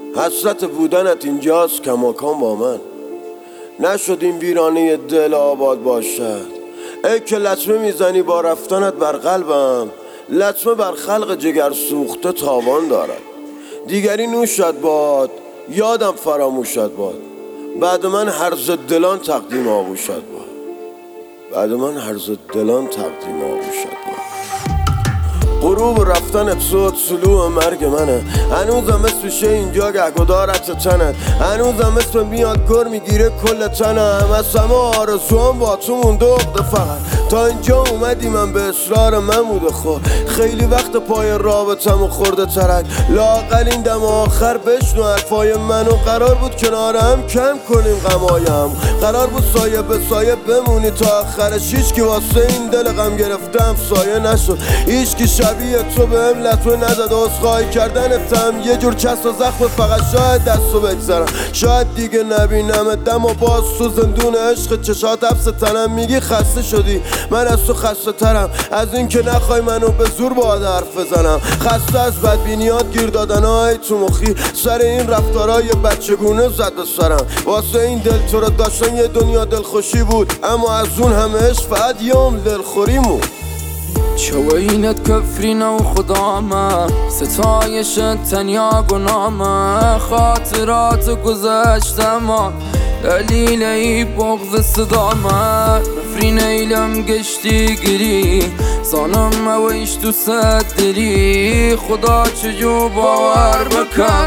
حسرت بودنت اینجاست کماکان با من. نشد این ویرانه دل آباد باشد. ای که لطمه میزنی با رفتنت بر قلبم، لطمه بر خلق جگر سوخته تاوان دارد. دیگری نوشد باد، یادم فراموشد باد. بعد من هرز دلان تقدیم آغوشد باد. بعد من هرز دلان تقدیم آغوشد باد. غروب رفتن تو طلوع مرگ منه. هنوزم اسمشه اینجا گهگدارت تنت. هنوزم اسم میاد گر میگیره کل تنم. از همه آرزوام با تو مونده عقده فقط. تا اینجا اومدی من به اصرار من بوده خود. خیلی وقت پای رابطم و خورده ترک. لااقل این دم آخر بشنو حرفای منو. قرار بود کنارم کم کنیم غمایم. قرار بود سایه به سایه بمونی تا آخرش. هیچکی واسه این دل غم گرفتم سایه نشد. هیچکی شبیه تو بهم لطمه نزد. عذرخواهی کردنتم یه جور چسب و زخم. فقط شاید دستو بگذارم، شاید دیگه نبینم دم و باز تو زندون عشق. چشات حبس تنم میگی خسته شدی. من از تو خسته ترم از این که نخوای منو به زور باهات حرف بزنم. خسته از بدبینیات، گیر دادنهای تو مخی. سر این رفتارای بچگونه زد به سرم. واسه این دل تو رو داشتن یه دنیا دلخوشی بود، اما از اون همه عشق فقط یه عمر دلخوریمون. چوینت کفرینه و خدامه، ستایشت تنیا گنامه. خاطرات گذشتم دلیل ای بغض صدامه. نفرین ایلم گشتی گری زانم اویش تو صدری. خدا چجو باور بکن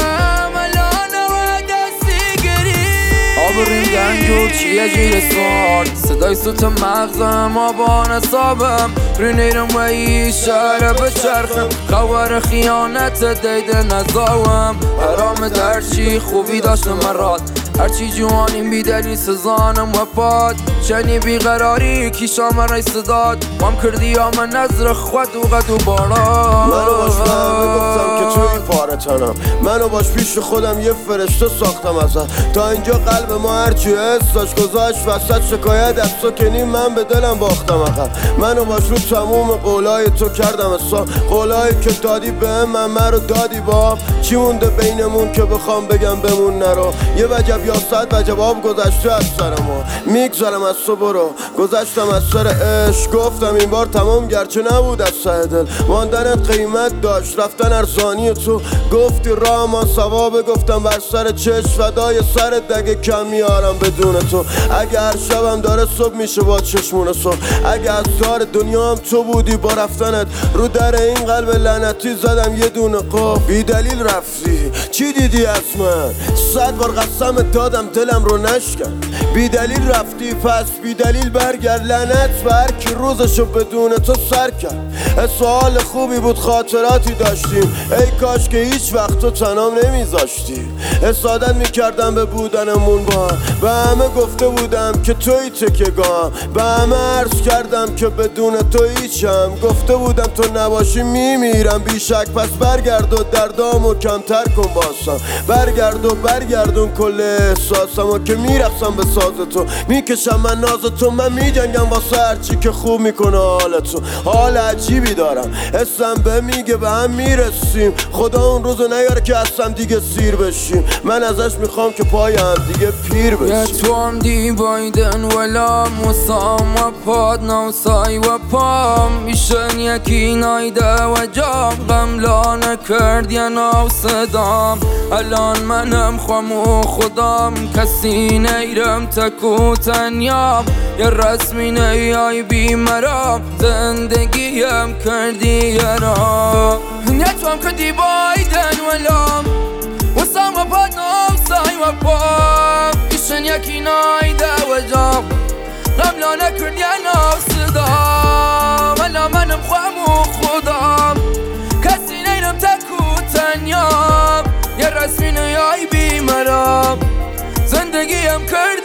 آبرین گنجو چیه جیر سوار. صدای سوت مغزم آبان حسابم. رینیرم و ای شهر بچرخم. خبر خیانت دیده نزاوم. حرام درچی خوبی داشتم مرات. هرچی جوانیم بیدلی سزانم و پاد. چنی بیقراری کیشا من رای صداد. مام کردی یا من نظر خود و قد و بارا. منو باش فهمه گفتم که توی پاره تنم. منو باش پیش خودم یه فرشته ساختم ازت. تا اینجا قلب ما هرچی حس داشت گذاشت وسط. شکایت از تو که نیم من به دلم باختم عقب. منو باش رو تموم قولای تو کردم حساب. قولایی که دادی به من رو دادی با. چی مونده بینمون که بخوام بگم بمون نرو. یه وجب یا صد وجب آب گذشته از سر ما. میگذارم از تو برو. گذشتم از سر عشق گفتم این بار تمام گرچه نبود از سر دل. ماندنت قیمت داشت رفتن ارزانی تو. گفتی راه ما ثوابه گفتم بر سر چشم. فدای سر دگه کم میارم بدون تو. اگه هر شبم داره صبح میشه با چشمون صبح. اگه از دار دنیا هم تو بودی با رفتنت. رو در این قلب لعنتی زدم یه دونه قف. بی دلیل رفتی چی دیدی از من؟ 100 بار قسم دادم دلم رو نشکن. بی دلیل رفتی پس بی دلیل برگرد. لعنت بر کی روزشو بدون تو سر کرد. سوال خوبی بود خاطراتی داشتیم. ای کاش که هیچ وقت تو تنام نمیذاشتی. حسادت میکردم به بودنمون با هم. به همه گفته بودم که توی تکیه‌گاهم. به همه عرض کردم که بدون تو هیچم. گفته بودم تو نباشی میمیرم بیشک. پس برگرد و دردامو کمتر کن باسم. برگرد و برگردون کل احساسمو که میرقصم به ساز تو. میکشم من ناز تو. من میجنگم واسه هرچی که خوب میکنه حال تو. حال عجیبی دارم حسم به میگه به هم میرسیم. خدا اون روزو نیاره که اصلا دیگه سیر بشیم. من ازش میخوام که پای هم دیگه پیر بشیم. یا تو هم دی بایدن ولا موسام و پاد نوسای و پام. میشن یکی نایده و جام. غملا نکرد یا ناو صدام. الان منم خوام و خودم. کسی نیرم تکو تنیام. یه رسمی نیای بی مرام. زندگیم کردی یرام. یا تو هم کردی بایدن ولام وسام و پاد نوسای و پام. ایشن یکی نایده و جام. غملا نکرد یا ناو صدام. الان منم خوام و خودم. کسی نیرم تکو تنیام. یه رسمی نیای بی مرام. زندگیم کرد